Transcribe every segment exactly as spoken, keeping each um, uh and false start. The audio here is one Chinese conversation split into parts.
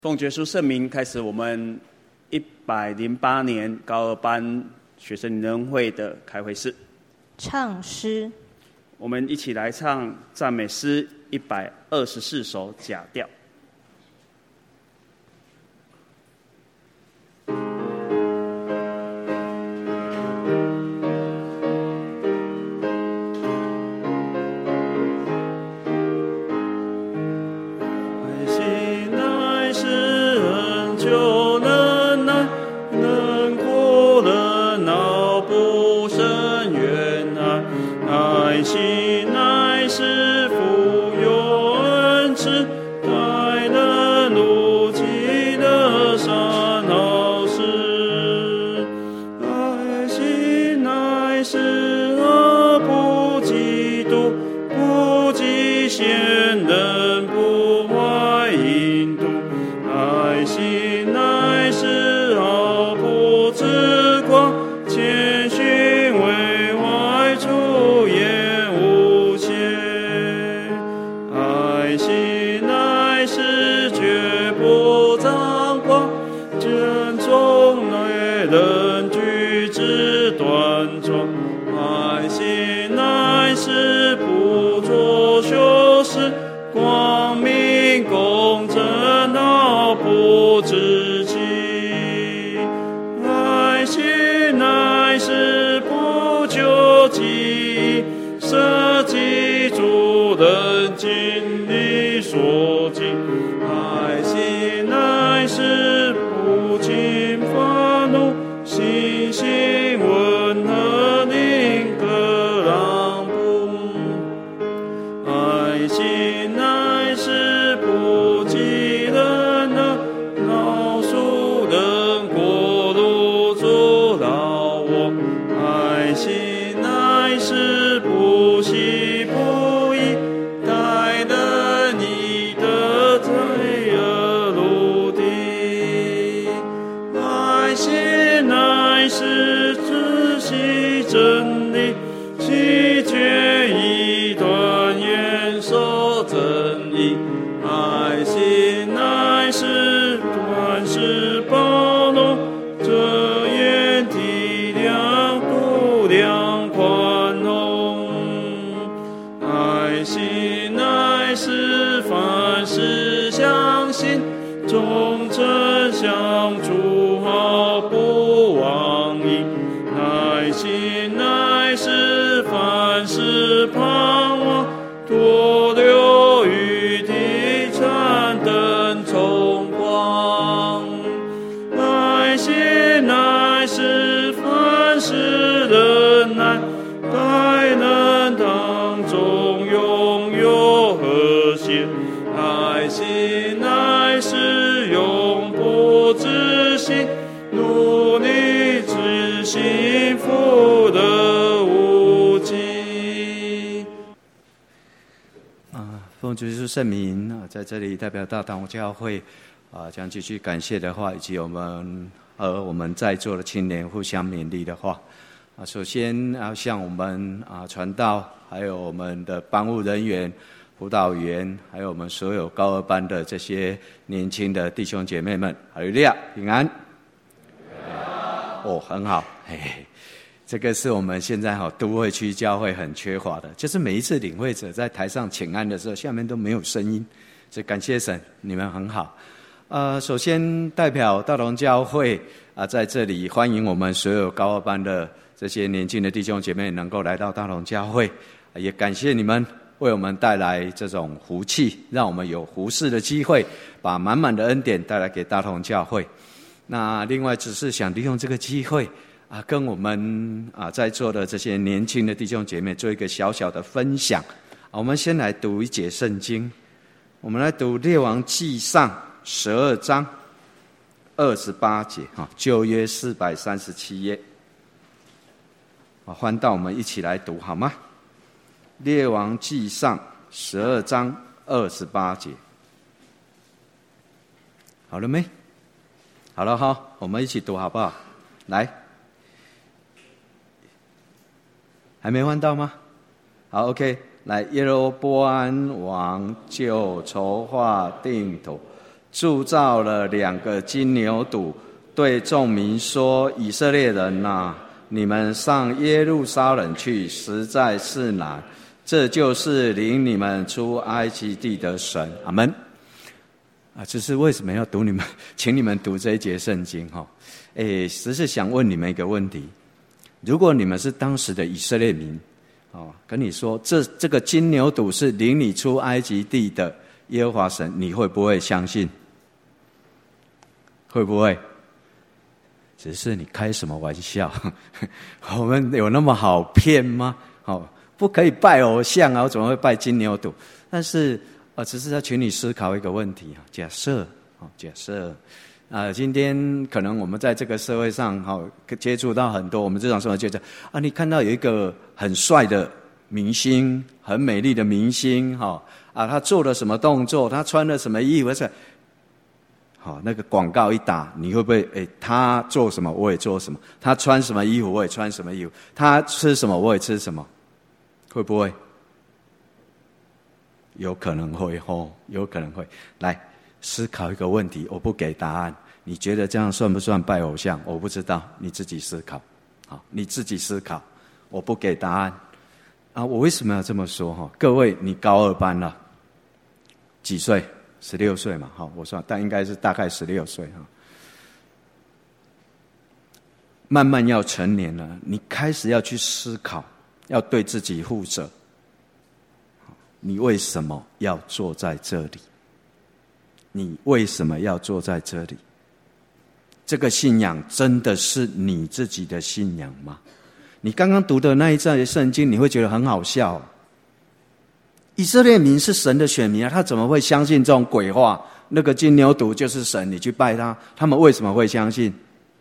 奉耶稣圣名开始我们一百零八年高二班学生联恩会的开会式。 唱诗， 我们一起来唱赞美诗一百二十四首假调。 奉主耶稣圣名啊，在这里代表大堂教会啊，将继续感谢的话，以及我们和我们在座的青年互相勉励的话啊。首先要向我们啊传道，还有我们的班务人员、辅导员，还有我们所有高二班的这些年轻的弟兄姐妹们，哈利路亚，平安。哦，很好，嘿嘿。这个是我们现在哈都会区教会很缺乏的，就是每一次领会者在台上请安的时候，下面都没有声音，所以感谢神，你们很好。呃，首先代表大同教会啊、呃，在这里欢迎我们所有高二班的这些年轻的弟兄姐妹能够来到大同教会，也感谢你们为我们带来这种福气，让我们有服事的机会，把满满的恩典带来给大同教会。那另外只是想利用这个机会。啊，跟我们啊在座的这些年轻的弟兄姐妹做一个小小的分享。啊、我们先来读一节圣经，我们来读列王纪上十二章二十八节，哈，旧约四百三十七页。啊，翻到我们一起来读好吗？列王纪上十二章二十八节，好了没？好了哈，我们一起读好不好？来，还没翻到吗？好 ，OK， 来，耶罗波安王就筹划定妥， 铸造了两个金牛犊，对众民说：以色列人啊，你们上耶路撒冷去，实在是难。这就是领你们出埃及地的神。阿们。啊，这是为什么要读你们，请你们读这一节圣经哈？诶，只是想问你们一个问题：如果你们是当时的以色列民，哦，跟你说这这个金牛犊是领你出埃及地的耶和华神，你会不会相信？会不会？只是你开什么玩笑？我们有那么好骗吗？哦，不可以拜偶像啊，我怎么会拜金牛犊？但是啊，只是要请你思考一个问题啊。假设啊，假设啊，今天可能我们在这个社会上哈，接触到很多我们日常生活接触啊，你看到有一个很帅的明星，很美丽的明星哈啊，他做了什么动作，他穿了什么衣服，好，那个广告一打，你会不会诶？他做什么我也做什么，他穿什么衣服我也穿什么衣服，他吃什么我也吃什么，会不会？有可能会吼，有可能会。来思考一个问题，我不给答案。你觉得这样算不算拜偶像？我不知道，你自己思考。好，你自己思考，我不给答案。啊，我为什么要这么说哈？各位，你高二班了，几岁？十六岁嘛，好，我算，但应该是大概十六岁哈。慢慢要成年了，你开始要去思考，要对自己负责。你为什么要坐在这里？你为什么要坐在这里？这个信仰真的是你自己的信仰吗？你刚刚读的那一章圣经，你会觉得很好笑。以色列民是神的选民啊，他怎么会相信这种鬼话？那个金牛犊就是神，你去拜他，他们为什么会相信？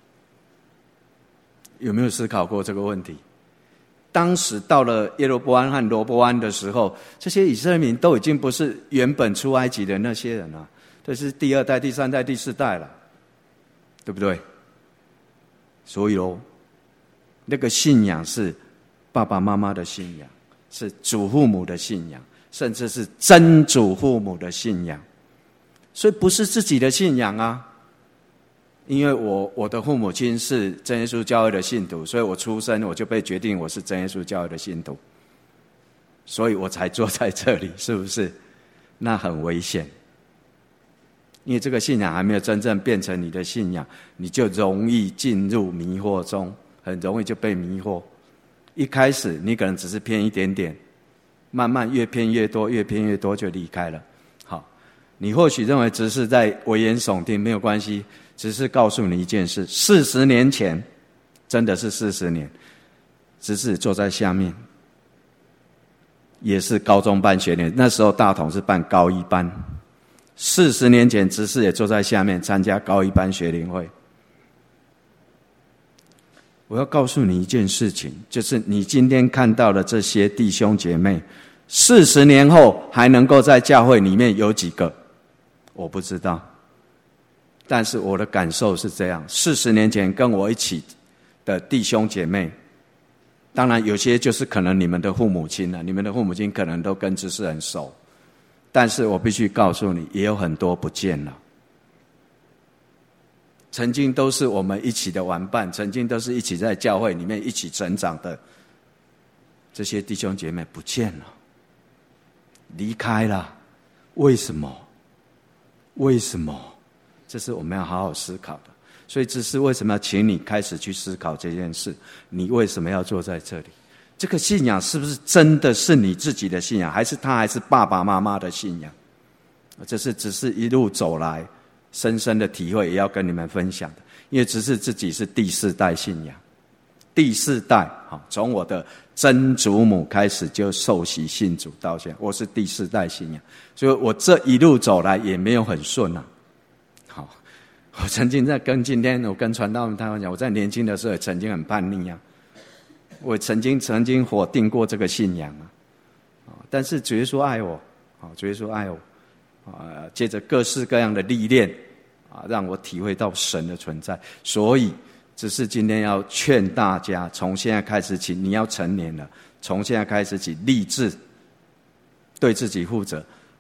有没有思考过这个问题？当时到了耶罗波安和罗波安的时候，这些以色列民都已经不是原本出埃及的那些人了，这是第二代、第三代、第四代了，对不对？所以哦，那个信仰是爸爸妈妈的信仰，是祖父母的信仰，甚至是曾祖父母的信仰，所以不是自己的信仰啊。因为我我的父母亲是真耶稣教会的信徒，所以我出生我就被决定我是真耶稣教会的信徒，所以我才坐在这里，是不是？那很危险，因为这个信仰还没有真正变成你的信仰，你就容易进入迷惑中，很容易就被迷惑。一开始你可能只是偏一点点，慢慢越偏越多，越偏越多就离开了。好，你或许认为只是在危言耸听，没有关系。只是告诉你一件事，四十年前，真的是四十年，执事坐在下面，也是高中办学年，那时候大同是办高一班，四十年前执事也坐在下面参加高一班学龄会。我要告诉你一件事情，就是你今天看到的这些弟兄姐妹，四十年后还能够在教会里面有几个？我不知道。但是我的感受是这样，四十年前跟我一起的弟兄姐妹，当然有些就是可能你们的父母亲了，你们的父母亲可能都跟执事很熟，但是我必须告诉你，也有很多不见了。曾经都是我们一起的玩伴，曾经都是一起在教会里面一起成长的这些弟兄姐妹不见了，离开了。为什么？为什么？这是我们要好好思考的。所以这是为什么要请你开始去思考这件事，你为什么要坐在这里？这个信仰是不是真的是你自己的信仰，还是他还是爸爸妈妈的信仰？这是只是一路走来深深的体会，也要跟你们分享的。因为只是自己是第四代信仰，第四代，从我的曾祖母开始就受洗信主到现在，我是第四代信仰，所以我这一路走来也没有很顺啊。好，我曾经在跟今天我跟传道人他们讲，我在年轻的时候也曾经很叛逆啊，我曾经曾经否定过这个信仰啊，但是主耶稣爱我，主耶稣爱我，啊，借着各式各样的历练啊，让我体会到神的存在。所以只是今天要劝大家，从现在开始起，你要成年了，从现在开始起立志对自己负责，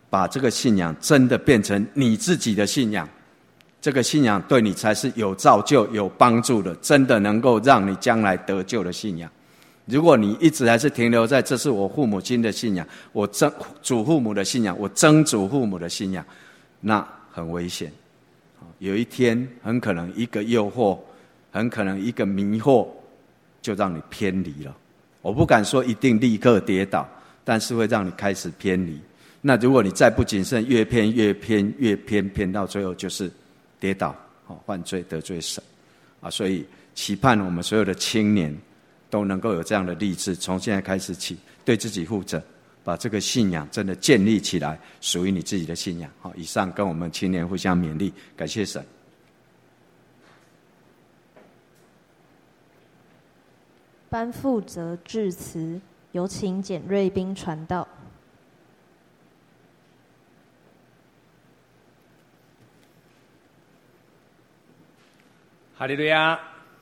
把这个信仰真的变成你自己的信仰，这个信仰对你才是有造就、有帮助的，真的能够让你将来得救的信仰。如果你一直还是停留在这是我父母亲的信仰，我曾祖父母的信仰，我曾祖父母的信仰，那很危险。有一天很可能一个诱惑，很可能一个迷惑，就让你偏离了。我不敢说一定立刻跌倒，但是会让你开始偏离。那如果你再不谨慎，越偏越偏越偏，偏到最后就是跌倒，犯罪得罪神啊！所以期盼我们所有的青年都能够有这样的立志，从现在开始起，对自己负责，把这个信仰真的建立起来，属于你自己的信仰。好，以上跟我们青年互相勉励，感谢神。 颁负责致辞，有请简瑞斌传道。 哈利路亚！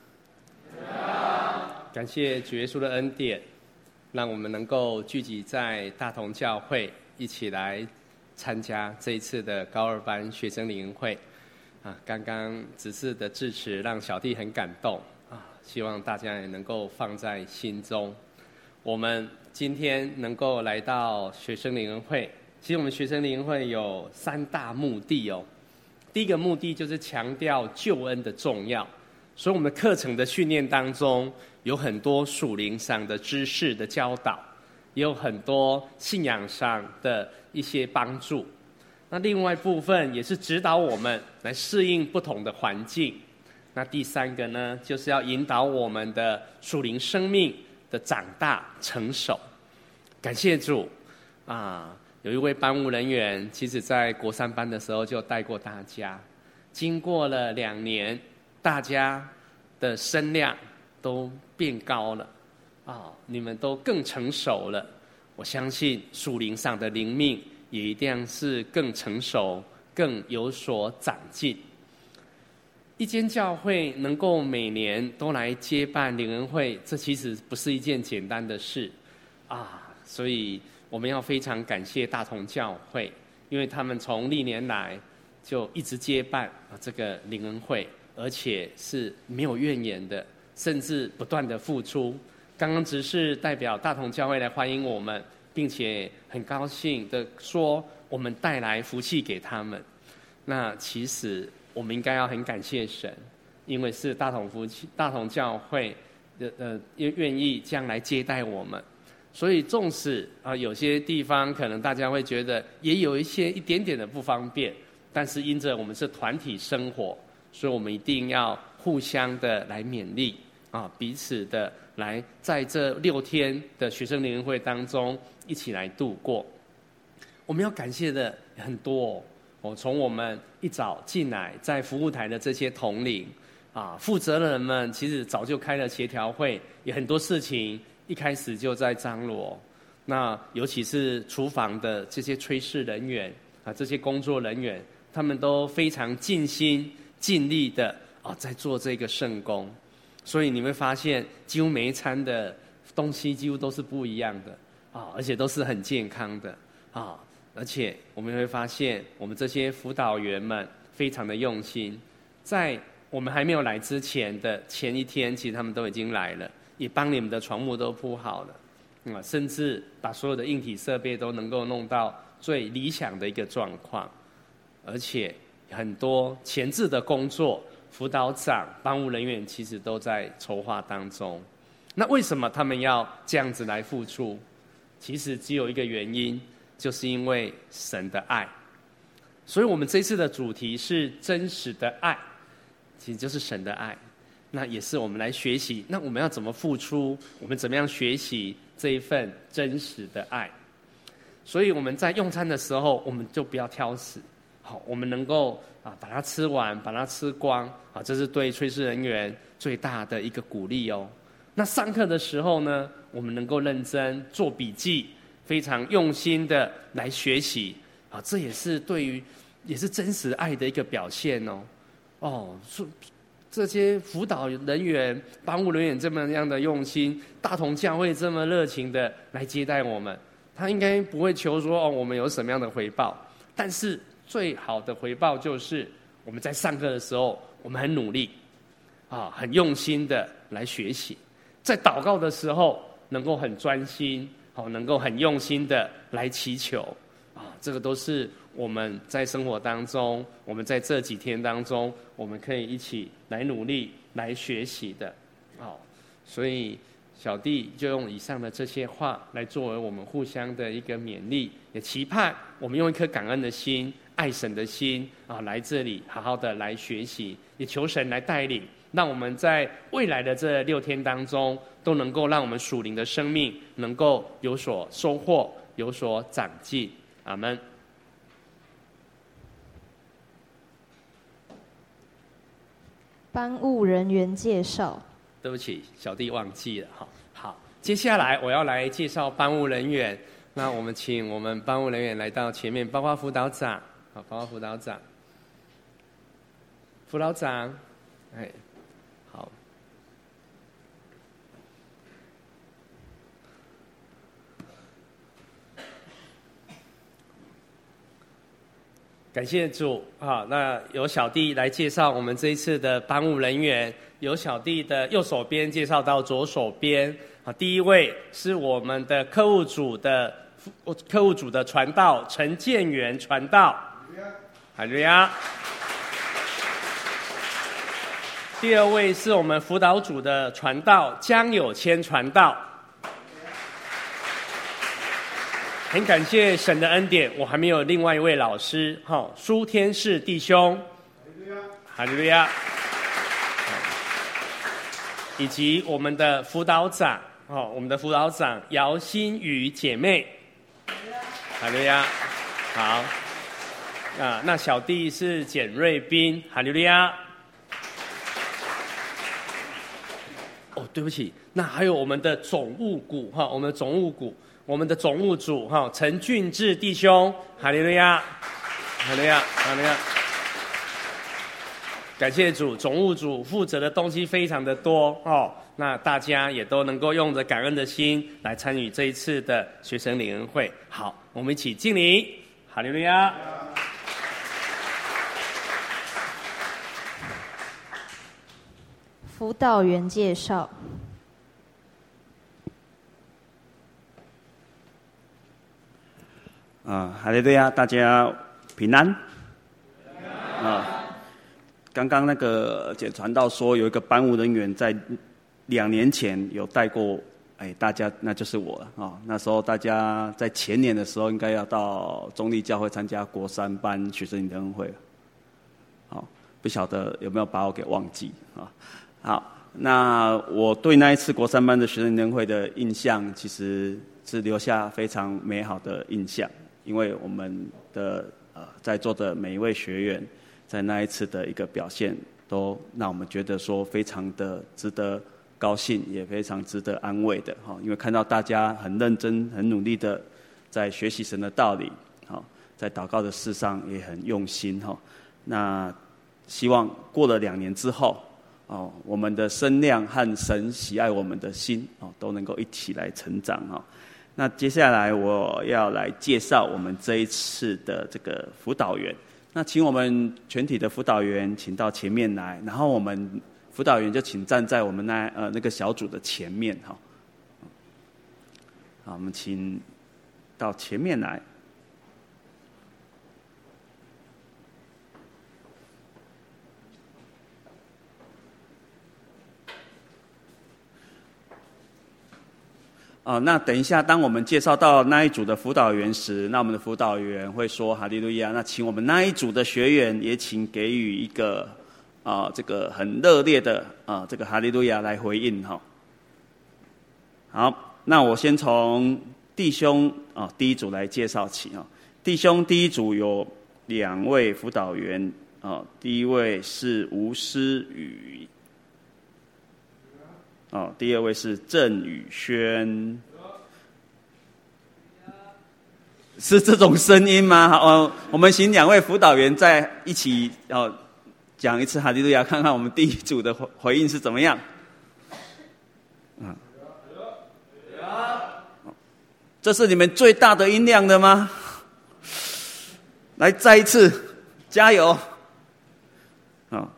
感谢主耶稣的恩典，让我们能够聚集在大同教会，一起来参加这一次的高二班学生灵恩会。啊，刚刚指示的致辞让小弟很感动啊，希望大家也能够放在心中。我们今天能够来到学生灵恩会，其实我们学生灵恩会有三大目的哦。第一个目的就是强调救恩的重要，所以我们课程的训练当中有很多属灵上的知识的教导，也有很多信仰上的一些帮助。那另外一部分也是指导我们来适应不同的环境。那第三个呢，就是要引导我们的属灵生命的长大成熟。感谢主啊！有一位班务人员，其实在国三班的时候就带过大家，经过了两年，大家的声量都变高了啊，你们都更成熟了。我相信属灵上的灵命也一定是更成熟，更有所长进。一间教会能够每年都来接办灵恩会，这其实不是一件简单的事啊，所以我们要非常感谢大同教会，因为他们从历年来就一直接办啊这个灵恩会，而且是没有怨言的，甚至不断的付出。刚刚只是代表大同教会来欢迎我们，并且很高兴的说我们带来福气给他们。那其实我们应该要很感谢神，因为是大同福气大同教会的呃愿意这样来接待我们。所以纵使啊、呃、有些地方可能大家会觉得也有一些一点点的不方便，但是因着我们是团体生活，所以我们一定要互相的来勉励啊，彼此的来在这六天的学生灵恩会当中一起来度过。我们要感谢的很多哦，哦从我们一早进来在服务台的这些同龄啊，负责人们其实早就开了协调会，也很多事情一开始就在张罗。那尤其是厨房的这些炊事人员啊，这些工作人员，他们都非常尽心尽力的啊，在做这个圣工。所以你会发现，几乎每一餐的东西几乎都是不一样的啊，而且都是很健康的啊。而且我们会发现，我们这些辅导员们非常的用心，在我们还没有来之前的前一天，其实他们都已经来了，也帮你们的床铺都铺好了，嗯，甚至把所有的硬体设备都能够弄到最理想的一个状况。而且很多前置的工作，辅导长、帮务人员其实都在筹划当中。那为什么他们要这样子来付出？其实只有一个原因，就是因为神的爱。所以我们这次的主题是真实的爱，其实就是神的爱。那也是我们来学习，那我们要怎么付出？我们怎么样学习这一份真实的爱？所以我们在用餐的时候，我们就不要挑食。好，我们能够啊把它吃完，把它吃光啊，这是对炊事人员最大的一个鼓励哦。那上课的时候呢，我们能够认真做笔记，非常用心的来学习啊，这也是对于也是真实爱的一个表现哦。哦，这些辅导人员、帮务人员这么样的用心，大同教会这么热情的来接待我们， 他应该不会求说哦，我们有什么样的回报。但是最好的回报就是我们在上课的时候，我们很努力，啊，很用心的来学习；在祷告的时候，能够很专心，好，能够很用心的来祈求，啊，这个都是我们在生活当中，我们在这几天当中，我们可以一起来努力来学习的，好，所以小弟就用以上的这些话来作为我们互相的一个勉励，也期盼我们用一颗感恩的心、爱神的心啊，来这里好好的来学习，也求神来带领，让我们在未来的这六天当中，都能够让我们属灵的生命能够有所收获、有所长进。阿们。 班务人员介绍。 对不起，小弟忘记了哈。好，接下来我要来介绍班务人员。那我们请我们班务人员来到前面，包括辅导长，好，包括辅导长，辅导长，哎，好。感谢主啊！那由小弟来介绍我们这一次的班务人员，由小弟的右手边介绍到左手边。啊，第一位是我们的客户组的客户组的传道陈建元传道，哈利路亚。第二位是我们辅导组的传道江有谦传道。很感谢神的恩典，我还没有另外一位老师，哈，苏天士弟兄，哈利路亚，以及我们的辅导长，哦，我们的辅导长姚新宇姐妹，哈利路亚，好，啊，那小弟是简瑞斌，哈利路亚。哦，对不起，那还有我们的总务股，哈，我们的总务股。我们的总务组哈，陈俊志弟兄，哈利路亚，哈利路亚，哈利路亚。感谢主，总务组负责的东西非常的多哦。那大家也都能够用着感恩的心来参与这一次的学生领恩会。好，我们一起敬礼，哈利路亚。 辅导员介绍。 啊，哈利路亚，大家平安。啊，刚刚那个简传道说有一个班务人员在两年前有带过，哎，大家那就是我了啊、哦。那时候大家在前年的时候应该要到中立教会参加国三班学生领恩会了。好、哦，不晓得有没有把我给忘记啊、哦？好，那我对那一次国三班的学生领恩会的印象，其实是留下非常美好的印象。因为我们的呃在座的每一位学员，在那一次的一个表现，都让我们觉得说非常的值得高兴，也非常值得安慰的哈。因为看到大家很认真、很努力的在学习神的道理，哈，在祷告的事上也很用心哈。那希望过了两年之后，哦，我们的声量和神喜爱我们的心哦，都能够一起来成长哈。那接下来我要来介绍我们这一次的这个辅导员。那请我们全体的辅导员请到前面来，然后我们辅导员就请站在我们那呃那个小组的前面哈。好，我们请到前面来。啊、呃，那等一下，当我们介绍到那一组的辅导员时，那我们的辅导员会说哈利路亚。那请我们那一组的学员也请给予一个啊、呃、这个很热烈的啊、呃、这个哈利路亚来回应哈。好，那我先从弟兄啊、呃、第一组来介绍起啊。弟兄第一组有两位辅导员啊、呃，第一位是吴思宇。哦，第二位是郑宇轩，是这种声音吗？哦，我们请两位辅导员在一起哦讲一次哈利路亚，看看我们第一组的回应是怎么样。嗯， 这是你们最大的音量的吗？来，再一次，加油！好，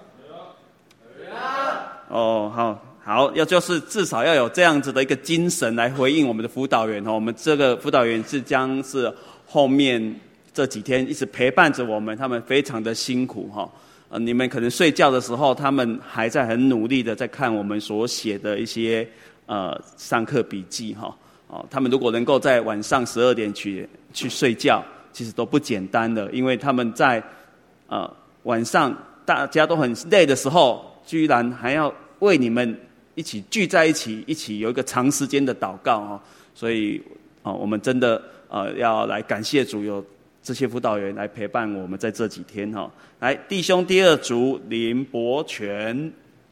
哦，好。好，要就是至少要有这样子的一个精神来回应我们的辅导员哦。我们这个辅导员是将是后面这几天一直陪伴着我们，他们非常的辛苦哈。呃，你们可能睡觉的时候，他们还在很努力的在看我们所写的一些呃上课笔记哈。哦，他们如果能够在晚上十二点去去睡觉，其实都不简单的，因为他们在呃晚上大家都很累的时候，居然还要为你们一起聚在一起，一起有一个长时间的祷告哦，所以哦，我们真的呃要来感谢主，有这些辅导员来陪伴我们在这几天哈、哦。来，弟兄第二组林伯全，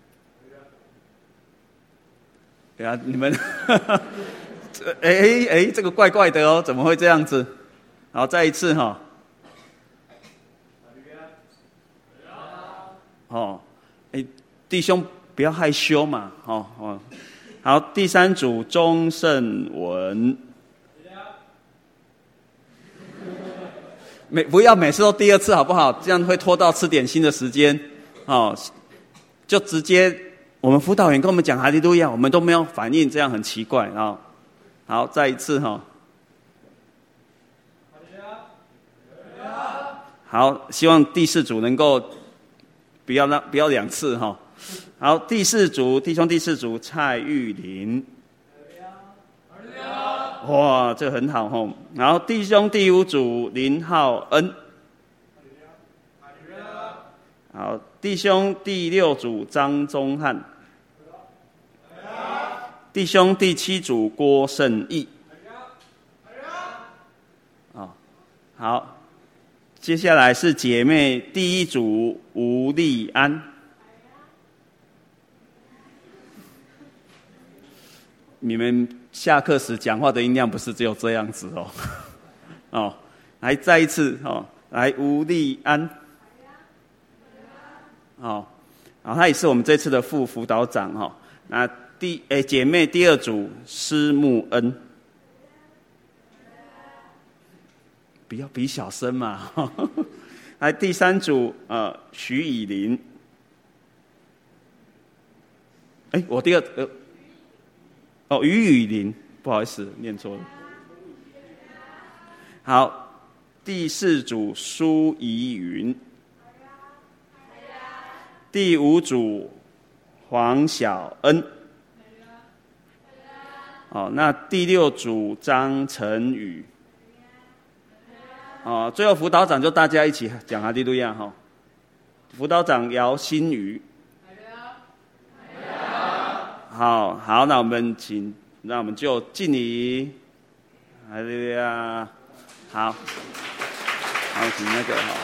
对啊，你们，哎哎哎，这个怪怪的哦，怎么会这样子？好，再一次哈、哦，哦，哎，弟兄。不要害羞嘛，哦哦，好，第三组钟胜文，每不要每次都第二次好不好？这样会拖到吃点心的时间，哦，就直接我们辅导员跟我们讲哈利路亚，我们都没有反应，这样很奇怪啊、哦。好，再一次哈、哦，好，希望第四组能够不要让不要两次哈。哦好，第四组弟兄，第四组蔡玉林，哇，这个很好吼。然后弟兄第五组林浩恩，好，弟兄第六组张宗翰，弟兄第七组郭胜义，哦，好，接下来是姐妹第一组吴丽安。你们下课时讲话的音量不是只有这样子哦，哦，来再一次哦，来吴丽安，哦，好，他也是我们这次的副辅导长哈、哦。那第诶姐妹第二组施慕恩，不要比小声嘛。呵呵来第三组呃徐以琳，哎，我第二呃。哦，于雨林，不好意思，念错了。好，第四组苏怡云，第五组黄小恩，哦，那第六组张晨宇，哦，最后辅导长就大家一起讲哈利路亚哈。辅导长姚新宇。好好，那我们请，那我们就敬礼，哈利路亚。好，好，请那个哈，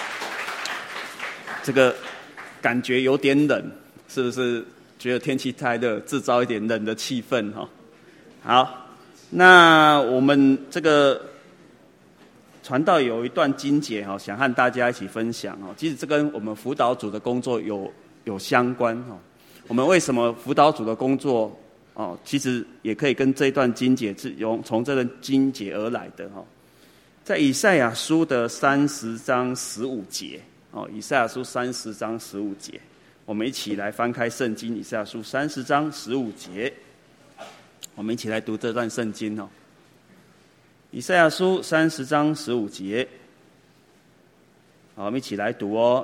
这个感觉有点冷，是不是？觉得天气太热，制造一点冷的气氛哈。好，那我们这个传道有一段经节哈，想和大家一起分享哦。其实这跟我们辅导组的工作有有相关哈。我们为什么辅导组的工作哦，其实也可以跟这一段经节是由从这段经节而来的哈。在以赛亚书的三十章十五节哦，以赛亚书三十章十五节，我们一起来翻开圣经，以赛亚书三十章十五节，我们一起来读这段圣经哦。以赛亚书三十章十五节，好，我们一起来读哦。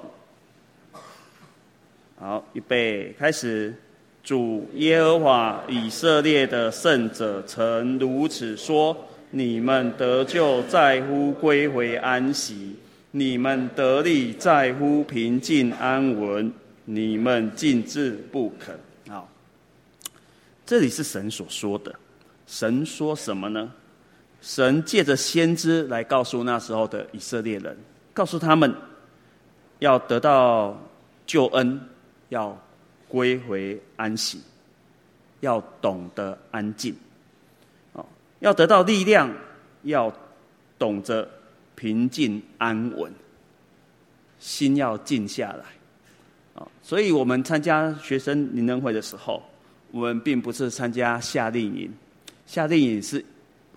好，预备，开始。主耶和华以色列的圣者曾如此说：你们得救在乎归回安息，你们得力在乎平静安稳，你们静置不肯。好，这里是神所说的。神说什么呢？神借着先知来告诉那时候的以色列人，告诉他们要得到救恩，要归回安息，要懂得安静，哦，要得到力量，要懂得平静安稳，心要静下来，哦，所以我们参加学生灵恩会的时候，我们并不是参加夏令营，夏令营是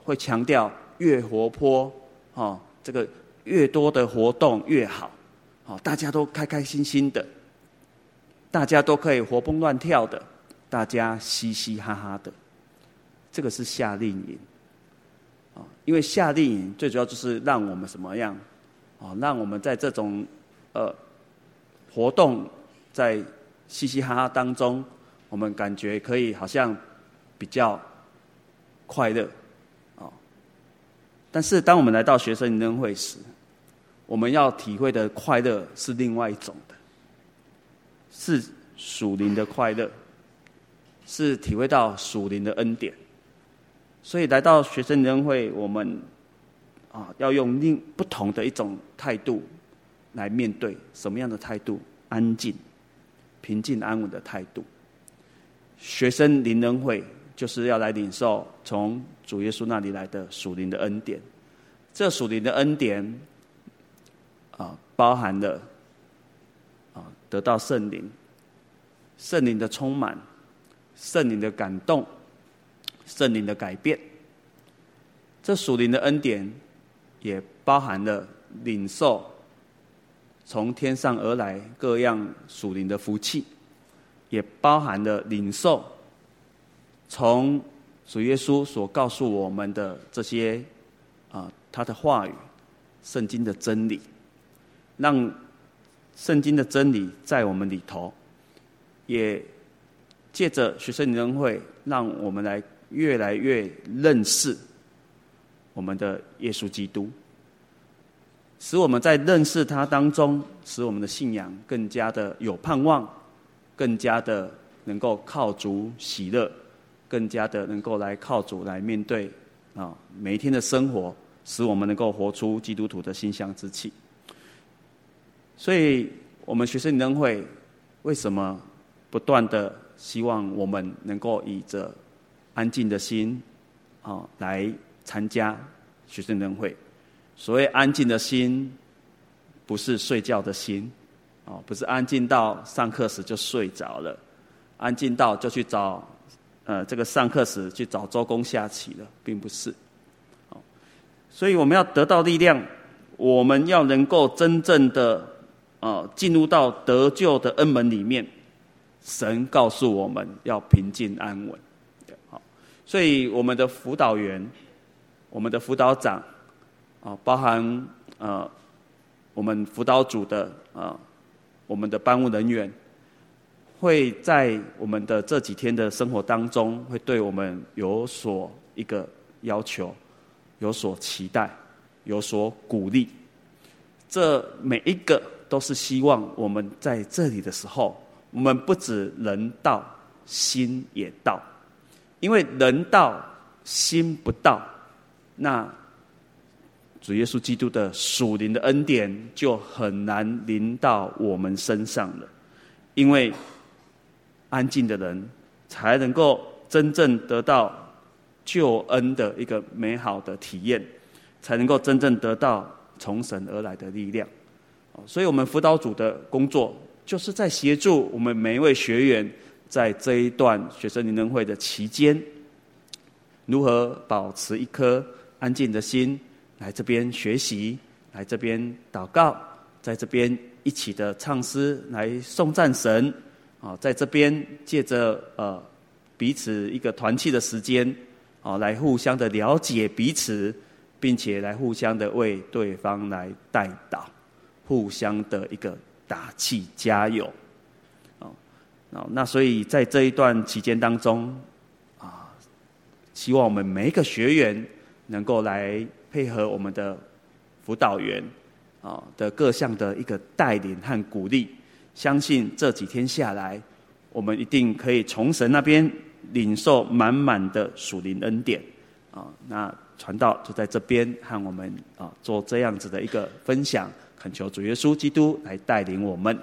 会强调越活泼，哦，这个越多的活动越好，哦，大家都开开心心的，大家都可以活蹦乱跳的，大家嘻嘻哈哈的，这个是夏令营，哦，因为夏令营最主要就是让我们什么样，哦，让我们在这种呃活动在嘻嘻哈哈当中，我们感觉可以好像比较快乐，哦。但是当我们来到学生联恩会时，我们要体会的快乐是另外一种的，是属灵的快乐，是体会到属灵的恩典。所以来到学生联恩会，我们啊要用另不同的一种态度来面对。什么样的态度？安静、平静、安稳的态度。学生联恩会就是要来领受从主耶稣那里来的属灵的恩典。这属灵的恩典啊，包含了啊得到圣灵、圣灵的充满、圣灵的感动、圣灵的改变。这属灵的恩典也包含了领受从天上而来各样属灵的福气，也包含了领受从主耶稣所告诉我们的这些啊、呃、他的话语、圣经的真理，让圣经的真理在我们里头，也借着学生联恩会，让我们来越来越认识我们的耶稣基督，使我们在认识他当中，使我们的信仰更加的有盼望，更加的能够靠主喜乐，更加的能够来靠主来面对啊每一天的生活，使我们能够活出基督徒的馨香之气。所以我们学生联恩会为什么不断的希望我们能够以着安静的心啊来参加学生联恩会？所谓安静的心，不是睡觉的心，哦，不是安静到上课时就睡着了，安静到就去找，呃，这个上课时去找周公下棋了，并不是。哦，所以我们要得到力量，我们要能够真正的，呃，进入到得救的恩门里面。神告诉我们要平静安稳，好，所以我们的辅导员、我们的辅导长。啊，包含呃我们辅导组的啊，我们的班务人员，会在我们的这几天的生活当中，会对我们有所一个要求，有所期待，有所鼓励。这每一个都是希望我们在这里的时候，我们不止人到，心也到，因为人到心不到，那主耶稣基督的属灵的恩典就很难临到我们身上了，因为安静的人才能够真正得到救恩的一个美好的体验，才能够真正得到从神而来的力量。所以我们辅导组的工作就是在协助我们每一位学员在这一段学生联恩会的期间，如何保持一颗安静的心来这边学习，来这边祷告，在这边一起的唱诗来颂赞神，啊，在这边借着呃彼此一个团契的时间，啊，来互相的了解彼此，并且来互相的为对方来代祷，互相的一个打气加油，啊，那所以在这一段期间当中，啊，希望我们每一个学员能够来配合我们的辅导员啊的各项的一个带领和鼓励，相信这几天下来，我们一定可以从神那边领受满满的属灵恩典啊。那传道就在这边和我们啊做这样子的一个分享，恳求主耶稣基督来带领我们。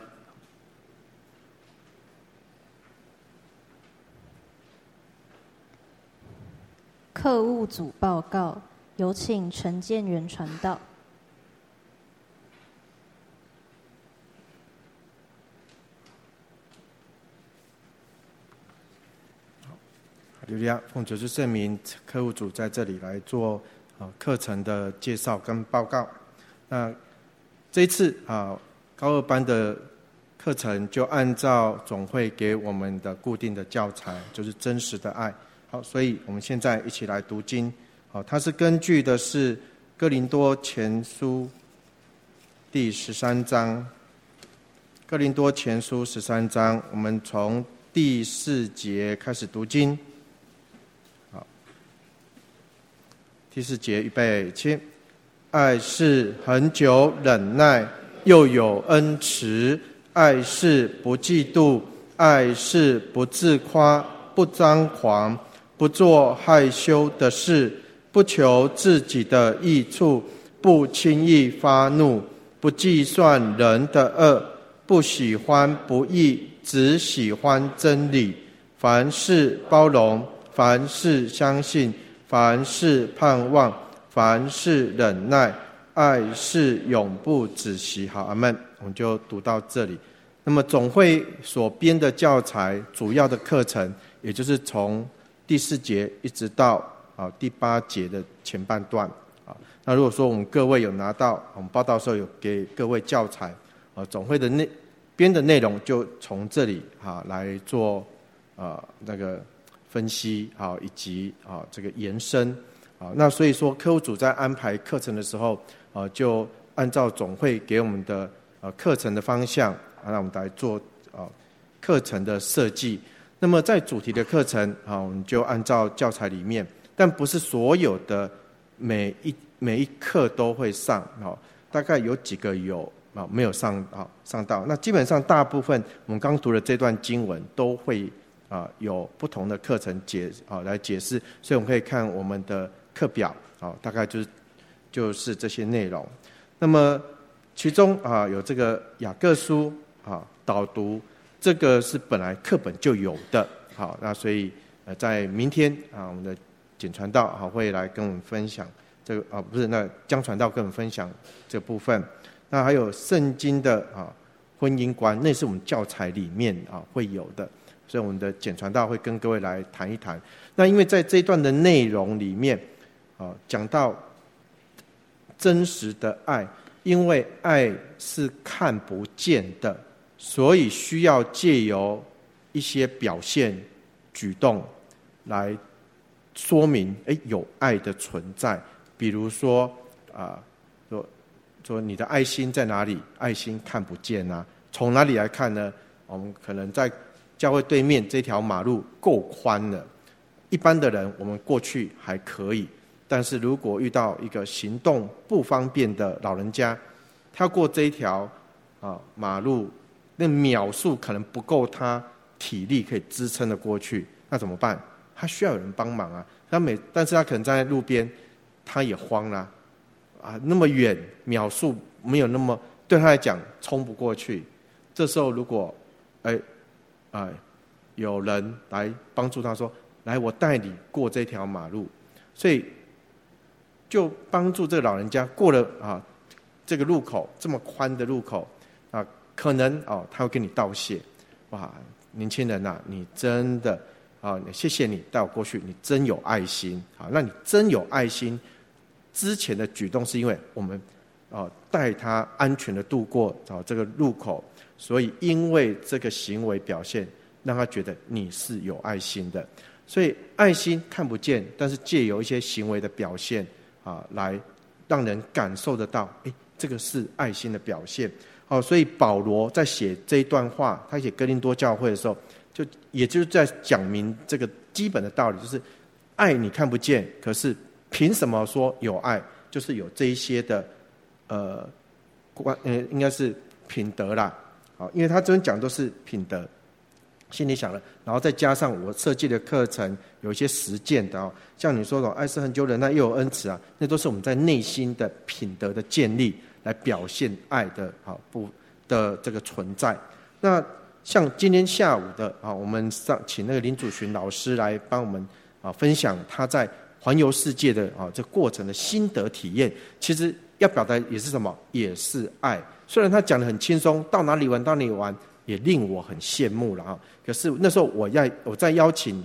课务组报告。有请陈建元传道。 刘利亚奉主之圣名，课务组在这里来做啊课程的介绍跟报告。那这一次啊高二班的课程就按照总会给我们的固定的教材，就是真实的爱。好，所以我们现在一起来读经。好，它是根据的是哥林多前书第十三章。哥林多前书十三章，我们从第四节开始读经。好，第四节，预备起。爱是恒久忍耐，又有恩慈；爱是不嫉妒；爱是不自夸，不张狂，不做害羞的事，不求自己的益处，不轻易发怒，不计算人的恶，不喜欢不义，只喜欢真理。凡事包容，凡事相信，凡事盼望，凡事忍耐，爱是永不止息。好，阿们。我们就读到这里。那么总会所编的教材主要的课程，也就是从第四节一直到啊第八节的前半段啊。那如果说我们各位有拿到我们报道的时候有给各位教材啊，总会的内编的内容就从这里啊来做啊那个分析啊以及啊这个延伸啊。那所以说课务组在安排课程的时候啊，就按照总会给我们的啊课程的方向，啊，让我们来做啊课程的设计。那么在主题的课程啊，我们就按照教材里面，但不是所有的每一每一课都会上啊，大概有几个有啊没有上啊上到。那基本上大部分我们刚读的这段经文都会啊有不同的课程解啊来解释，所以我们可以看我们的课表啊，大概就是就是这些内容。那么其中啊有这个雅各书啊导读。这个是本来课本就有的，好，那所以呃，在明天啊，我们的简传道好会来跟我们分享这个啊，不是那江传道跟我们分享这部分。那还有圣经的啊婚姻观，那是我们教材里面啊会有的，所以我们的简传道会跟各位来谈一谈。那因为在这一段的内容里面啊，讲到真实的爱，因为爱是看不见的。所以需要借由一些表现、举动来说明，哎，有爱的存在。比如说，啊、呃，说说你的爱心在哪里？爱心看不见啊。从哪里来看呢？我们可能在教会对面这条马路够宽了，一般的人我们过去还可以，但是如果遇到一个行动不方便的老人家，他过这一条啊马路。那秒数可能不够他体力可以支撑的过去，那怎么办？他需要有人帮忙啊。他每，但是他可能站在路边，他也慌啦、啊，啊，那么远，秒数没有那么对他来讲冲不过去。这时候如果，哎，哎，有人来帮助他说，来，我带你过这条马路，所以就帮助这个老人家过了啊这个路口这么宽的路口啊。可能哦，他会跟你道谢，哇，年轻人呐、啊，你真的啊，谢谢你带我过去，你真有爱心啊。那你真有爱心，之前的举动是因为我们啊带他安全的度过啊这个路口，所以因为这个行为表现，让他觉得你是有爱心的。所以爱心看不见，但是借由一些行为的表现啊，来让人感受得到，哎，这个是爱心的表现。好，所以保罗在写这一段话，他写哥林多教会的时候，就也就是在讲明这个基本的道理，就是爱你看不见，可是凭什么说有爱？就是有这一些的呃关呃，应该是品德啦。好，因为他这边讲都是品德，心里想了，然后再加上我设计的课程有一些实践的哦，像你说的爱是恒久忍耐，又有恩慈啊，那都是我们在内心的品德的建立。来表现爱的好不的这个存在。那像今天下午的啊，我们上请那个林祖群老师来帮我们啊分享他在环游世界的啊这过程的心得体验。其实要表达也是什么？也是爱。虽然他讲得很轻松，到哪里玩到哪里玩，也令我很羡慕了啊。可是那时候我要我在邀请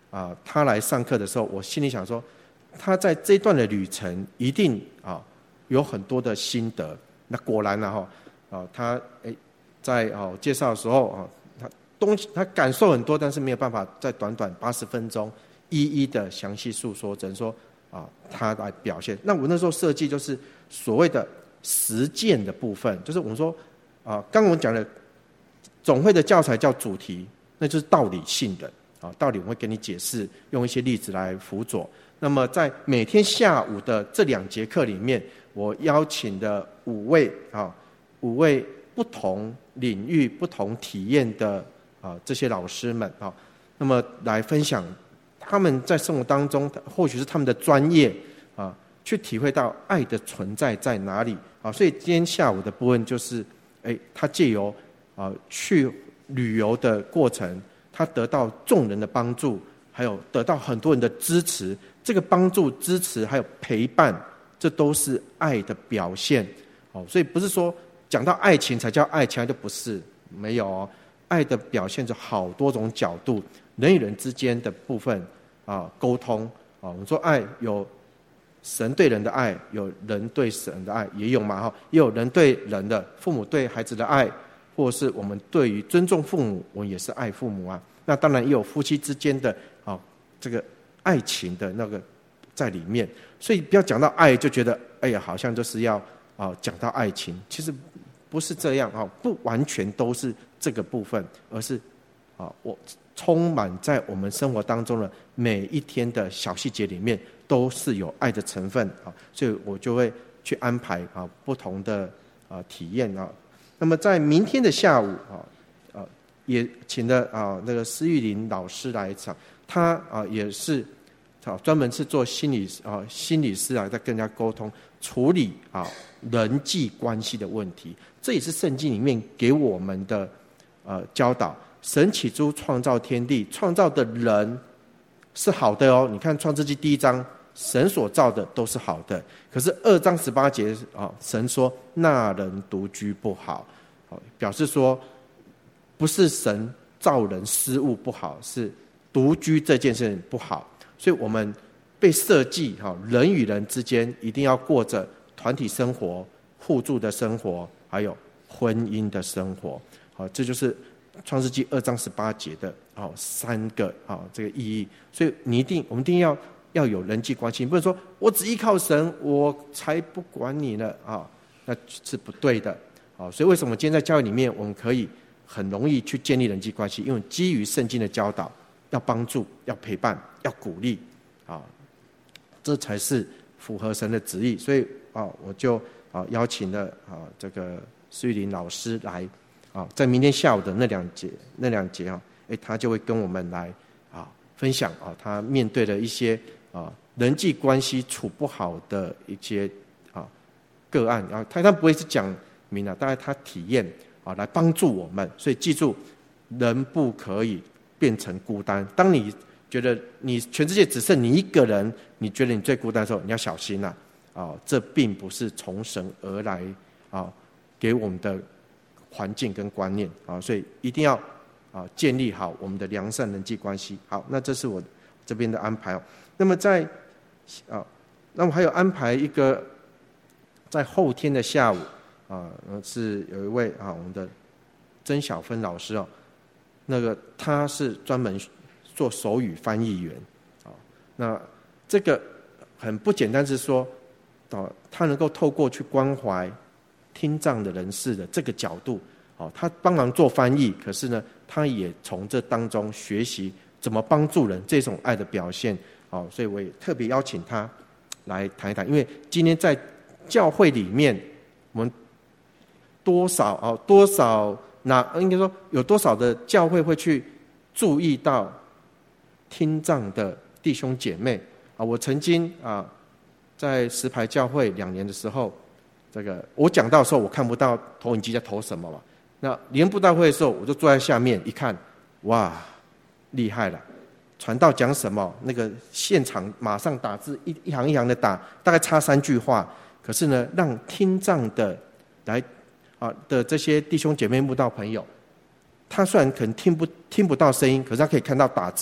啊，他来上课的时候，我心里想说，他在这段的旅程一定啊有很多的心得。那果然啊，哈啊，他诶在哦介绍的时候啊，他东西他感受很多，但是没有办法在短短八十分钟一一的详细诉说，只能说啊他来表现。那我那时候设计就是所谓的实践的部分，就是我们说啊，刚刚我们讲的总会的教材叫主题，那就是道理性的。啊，道理我会给你解释，用一些例子来辅佐。那么在每天下午的这两节课里面，我邀请的五位啊，五位不同领域、不同体验的啊这些老师们啊，那么来分享他们在生活当中，或许是他们的专业啊，去体会到爱的存在在哪里啊。所以今天下午的部分就是，哎，他借由啊去旅游的过程。他得到众人的帮助，还有得到很多人的支持。这个帮助、支持还有陪伴，这都是爱的表现。哦，所以不是说讲到爱情才叫爱，其他就不是，没有哦。爱的表现就好多种角度，人与人之间的部分啊，沟通啊。我们说爱有神对人的爱，有人对神的爱，也有嘛哈，也有人对人的，父母对孩子的爱。或是我们对于尊重父母，我们也是爱父母啊。那当然也有夫妻之间的啊，这个爱情的那个在里面。所以不要讲到爱就觉得，哎呀，好像就是要啊讲到爱情，其实不是这样啊，不完全都是这个部分，而是啊，我充满在我们生活当中的每一天的小细节里面，都是有爱的成分啊。所以我就会去安排啊不同的啊体验啊。那么在明天的下午啊，啊也请了啊那个施玉林老师来场，他啊也是啊专门是做心理啊心理师啊，在跟人家沟通处理啊人际关系的问题，这也是圣经里面给我们的呃教导。神起初创造天地，创造的人是好的哦。你看创世纪第一章，神所造的都是好的。可是二章十八节啊，神说那人独居不好，表示说不是神造人失误不好，是独居这件事情不好。所以我们被设计哈，人与人之间一定要过着团体生活、互助的生活，还有婚姻的生活。好，这就是创世纪二章十八节的哦三个啊这个意义。所以你一定我们一定要。要有人际关系，不能说我只依靠神，我才不管你了啊，那是不对的啊。所以为什么今天在教会里面，我们可以很容易去建立人际关系？因为基于圣经的教导，要帮助、要陪伴、要鼓励啊，这才是符合神的旨意。所以啊，我就啊邀请了啊这个施玉林老师来啊，在明天下午的那两节那两节啊，哎，他就会跟我们来啊分享啊，他面对的一些。啊，人际关系处不好的一些啊个案，然后他他不会是讲明了，大概他体验啊来帮助我们。所以记住，人不可以变成孤单。当你觉得你全世界只剩你一个人，你觉得你最孤单的时候，你要小心了啊！这并不是从神而来啊给我们的环境跟观念啊，所以一定要啊建立好我们的良善人际关系。好，那这是我这边的安排哦。那么在啊，那么还有安排一个在后天的下午啊，是有一位啊我们的曾小芬老师哦，那个他是专门做手语翻译员啊，那这个很不简单，是说啊，他能够透过去关怀听障的人士的这个角度，哦，他帮忙做翻译，可是呢，他也从这当中学习怎么帮助人这种爱的表现。好，所以我也特别邀请他来谈一谈，因为今天在教会里面，我们多少啊多少那应该说有多少的教会会去注意到听障的弟兄姐妹啊？我曾经啊在石牌教会两年的时候，这个我讲到的时候，我看不到投影机在投什么嘛。那联布道会的时候，我就坐在下面一看，哇，厉害了！传道讲什么？那个现场马上打字，一一行一行的打，大概差三句话。可是呢，让听障的来啊的这些弟兄姐妹慕道朋友，他虽然可能听不听不到声音，可是他可以看到打字，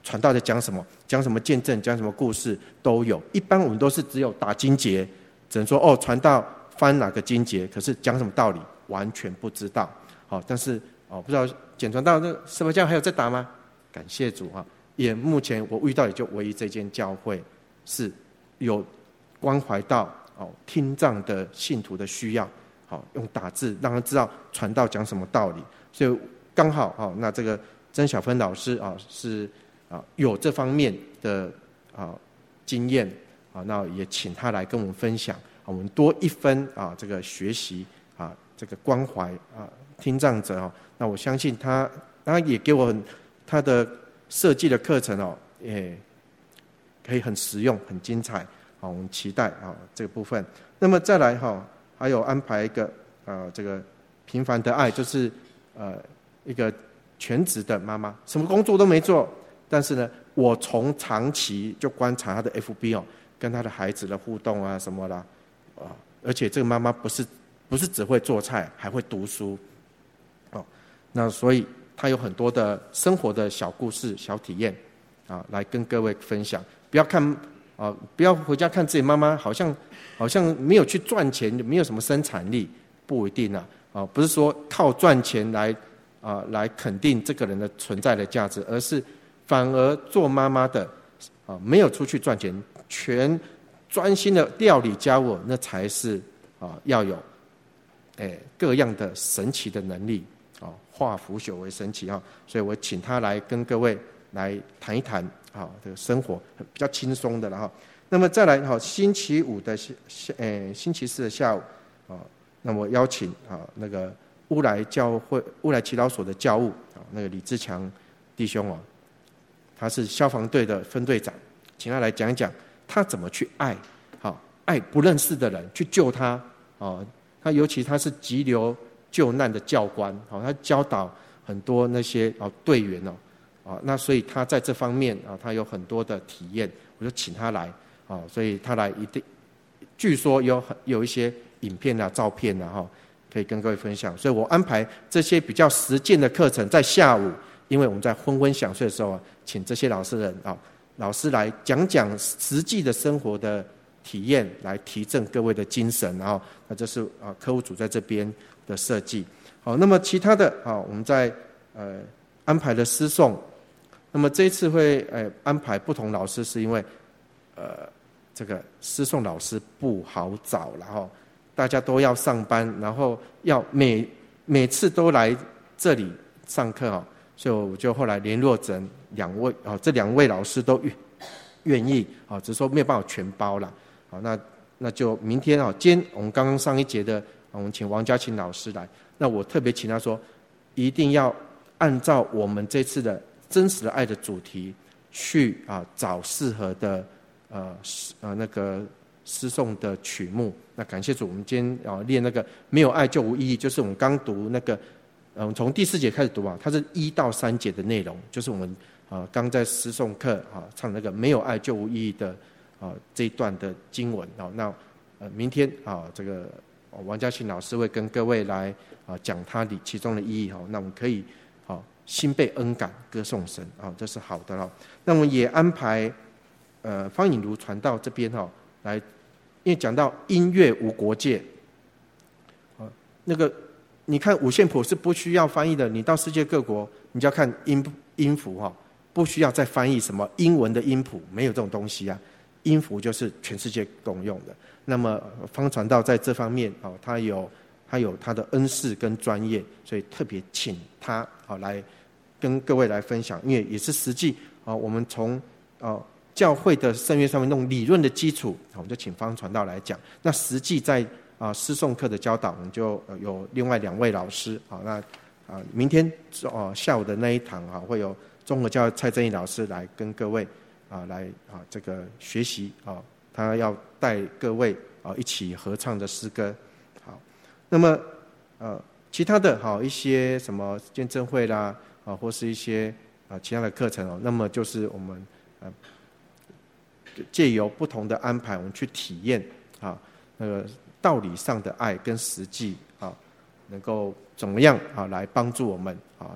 传道在讲什么，讲什么见证，讲什么故事都有。一般我们都是只有打经节，只能说哦传道翻哪个经节，可是讲什么道理完全不知道。好，但是哦不知道简传道那个什么教还有在打吗？感谢主啊！也目前我遇到也就唯一这间教会是有关怀到哦听障的信徒的需要，好用打字让他知道传道讲什么道理。所以刚好哦，那这个曾小芬老师啊是啊有这方面的啊经验啊，那也请他来跟我们分享，我们多一分啊这个学习啊这个关怀啊听障者啊，那我相信他他也给我很他的设计的课程哦，也可以很实用、很精彩，好，我们期待啊这个部分。那么再来哈，还有安排一个呃这个平凡的爱，就是呃一个全职的妈妈，什么工作都没做，但是呢，我从长期就观察她的 F B 哦，跟她的孩子的互动啊什么啦，啊，而且这个妈妈不是不是只会做菜，还会读书，哦，那所以她有很多的生活的小故事、小体验啊，来跟各位分享。不要看啊，不要回家看自己妈妈好像好像没有去赚钱，没有什么生产力，不一定啊。啊，不是说靠赚钱来啊来肯定这个人的存在的价值，而是反而做妈妈的啊没有出去赚钱，全专心的料理家务，那才是啊要有诶各样的神奇的能力啊，化腐朽为神奇啊。所以我请他来跟各位来谈一谈啊这个生活比较轻松的了哈。那么再来哈，星期五的下诶星期四的下午啊。那么邀请啊，那个乌来教会乌来祈祷所的教务啊，那个李志强弟兄啊，他是消防队的分队长，请他来讲一讲他怎么去爱，好爱不认识的人，去救他啊。他尤其他是急流救难的教官，好，他教导很多那些啊队员哦，啊，那所以他在这方面啊，他有很多的体验，我就请他来啊，所以他来一定，据说有很有一些影片啊、照片啊，哈，可以跟各位分享。所以我安排这些比较实践的课程在下午，因为我们在昏昏想睡的时候啊，请这些老师人啊，老师来讲讲实际的生活的体验，来提振各位的精神。然后，那这是啊科务组在这边的设计。好，那么其他的啊，我们在呃安排了诗颂。那么这一次会呃安排不同老师，是因为呃这个诗颂老师不好找了哈。大家都要上班，然后要每每次都来这里上课哦，所以我就后来联络整两位哦，这两位老师都愿愿意啊，只是说没有办法全包了。好，那那就明天啊，今天我们刚刚上一节的，我们请王嘉琴老师来，那我特别请他说，一定要按照我们这次的真实的爱的主题去啊找适合的呃呃那个诗颂的曲目。那感谢主，我们今天啊练那个没有爱就无意义，就是我们刚读那个，嗯，从第四节开始读啊，它是一到三节的内容，就是我们啊刚在诗颂课啊唱那个没有爱就无意义的啊这一段的经文啊。那呃明天啊这个王嘉欣老师会跟各位来啊讲它里其中的意义哈。那我们可以啊心被恩感歌颂神啊，这是好的了。那我们也安排呃方颖如传道这边哈来。因为讲到音乐无国界，啊，那个你看五线谱是不需要翻译的，你到世界各国，你就要看音音符哈，不需要再翻译什么英文的音谱，没有这种东西啊，音符就是全世界共用的。那么方传道在这方面啊，他有他有他的恩赐跟专业，所以特别请他啊来跟各位来分享，因为也是实际啊，我们从啊。教会的圣乐上面弄理论的基础，我们就请方传道来讲。那实际在啊诗颂课的教导，我们就有另外两位老师。好，那啊明天哦下午的那一堂啊，会有综合教蔡正义老师来跟各位啊来啊这个学习啊，他要带各位啊一起合唱的诗歌。好，那么呃其他的好一些什么见证会啦啊，或是一些啊其他的课程哦，那么就是我们呃。借由不同的安排，我们去体验啊，那个道理上的爱跟实际啊，能够怎么样啊来帮助我们啊，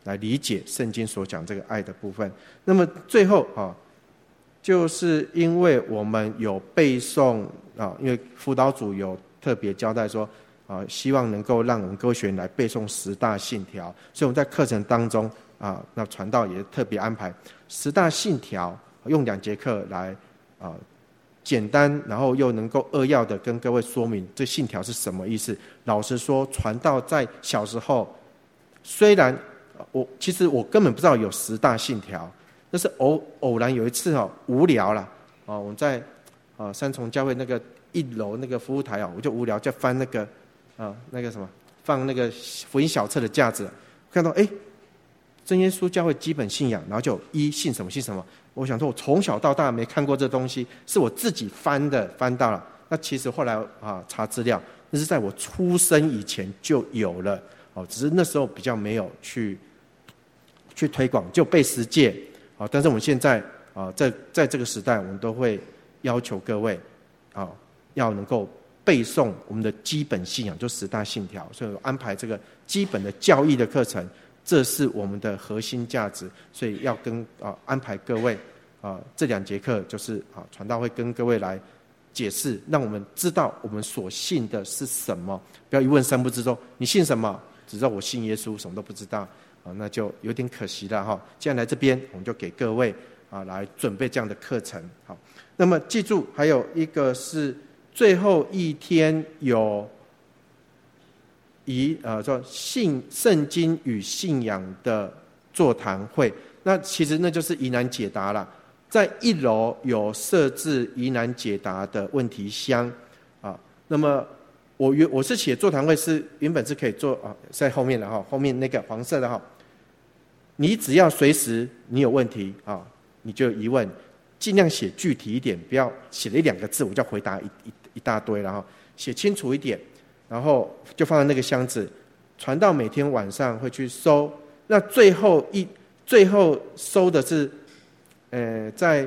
来理解圣经所讲这个爱的部分。那么最后啊，就是因为我们有背诵啊，因为辅导组有特别交代说啊，希望能够让我们各位学员来背诵十大信条，所以我们在课程当中啊，那传道也特别安排十大信条，用两节课来啊。简单，然后又能够扼要的跟各位说明这信条是什么意思。老实说，传道在小时候，虽然我其实我根本不知道有十大信条，那是偶偶然有一次哦无聊了哦，我在啊三重教会那个一楼那个服务台哦，我就无聊就翻那个啊那个什么放那个福音小册的架子，看到哎真耶稣教会基本信仰，然后就一信什么信什么。我想说，我从小到大没看过这东西，是我自己翻的，翻到了。那其实后来啊查资料，那是在我出生以前就有了哦，只是那时候比较没有去去推广，就背十诫啊。但是我们现在啊，在在这个时代，我们都会要求各位啊，要能够背诵我们的基本信仰，就十大信条，所以我安排这个基本的教义的课程。这是我们的核心价值，所以要跟啊安排各位啊这两节课，就是啊传道会跟各位来解释，让我们知道我们所信的是什么，不要一问三不知，说你信什么，只知道我信耶稣，什么都不知道啊，那就有点可惜了哈。既然来这边，我们就给各位啊来准备这样的课程。好，那么记住，还有一个是最后一天有。以呃说信圣经与信仰的座谈会，那其实那就是疑难解答了。在一楼有设置疑难解答的问题箱啊。那么我原我是写座谈会是原本是可以做啊，在后面的哈，后面那个黄色的哈，你只要随时你有问题啊，你就有疑问，尽量写具体一点，不要写了一两个字我就回答一一一大堆了哈，写清楚一点。然后就放在那个箱子，传道每天晚上会去收。那最后一最后收的是，呃，在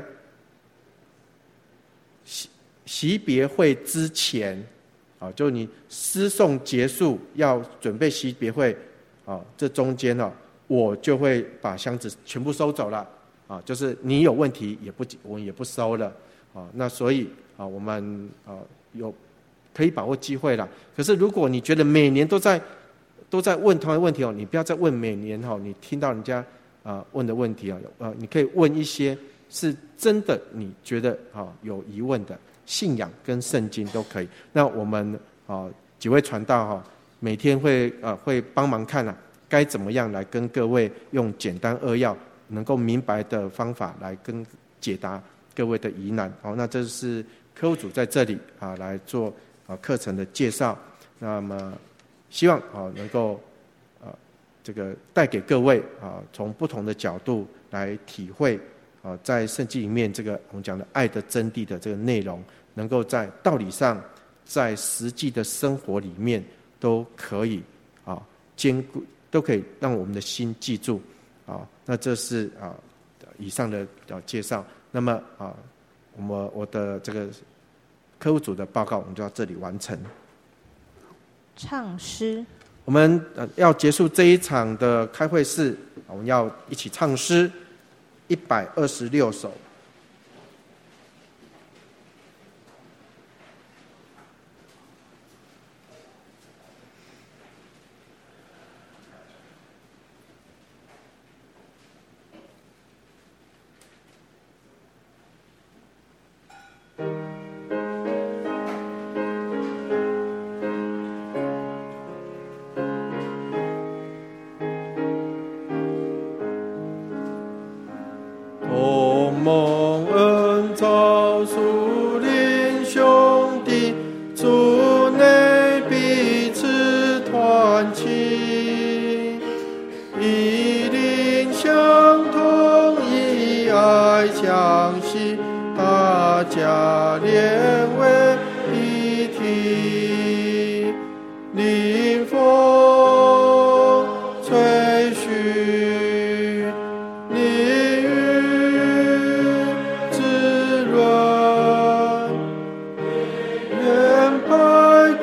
习习别会之前，啊，就你诗诵结束要准备习别会，啊，这中间呢、啊，我就会把箱子全部收走了，啊，就是你有问题也不我们也不收了，啊，那所以啊，我们啊有。可以把握机会了。可是如果你觉得每年都在都在问同样的问题哦，你不要再问每年哈，你听到人家啊、呃、问的问题啊，呃，你可以问一些是真的你觉得啊有疑问的，信仰跟圣经都可以。那我们啊几位传道哈，每天会啊会帮忙看啊，该怎么样来跟各位用简单扼要、能够明白的方法来跟解答各位的疑难。好，那这是科务组在这里啊来做。啊，课程的介绍，那么希望啊能够啊这个带给各位啊从不同的角度来体会啊在圣经里面这个我们讲的爱的真谛的这个内容，能够在道理上，在实际的生活里面都可以啊兼顾，都可以让我们的心记住啊。那这是啊以上的啊介绍。那么啊我们我的这个。科务组的报告，我们就到这里完成。 唱诗， 我们呃要结束这一场的开会式，我们要一起唱诗一百二十六首。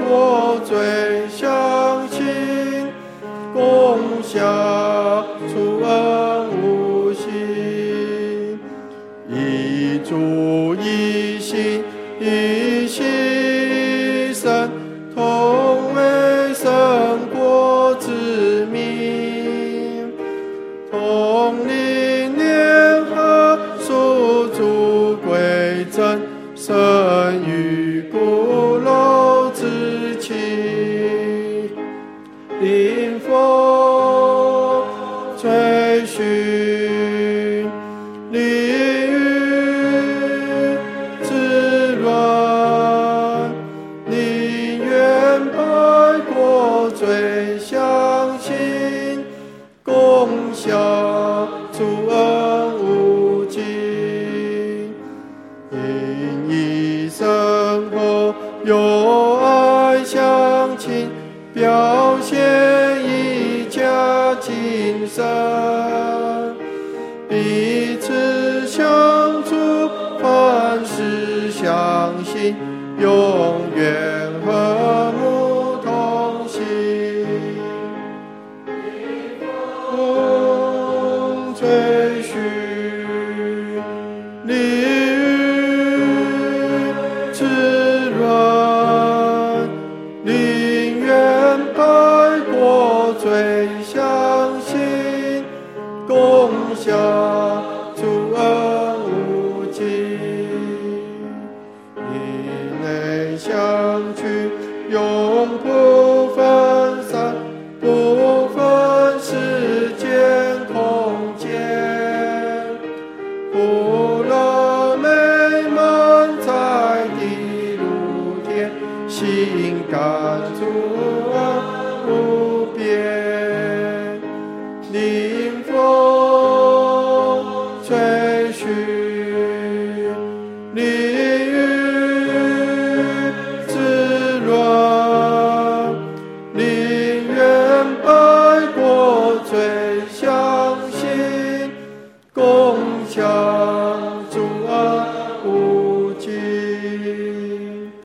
共享出主一心一牺牲，同为圣国之民，同领联合属主归正，生于古老之气，临风追寻，利欲之乱，宁愿百国最相信，共享主恩无尽，因以生活有爱相亲，表现一家精神，彼此相处，凡事相信，永远和睦同行。风追寻，利欲之乱，宁愿百国最相信，共享主恩无尽，以内相去，永不分散，不分时间空间，苦乐美满在地如天，心感主恩无边，临风追寻，利欲之乱，宁愿百国最相信，共享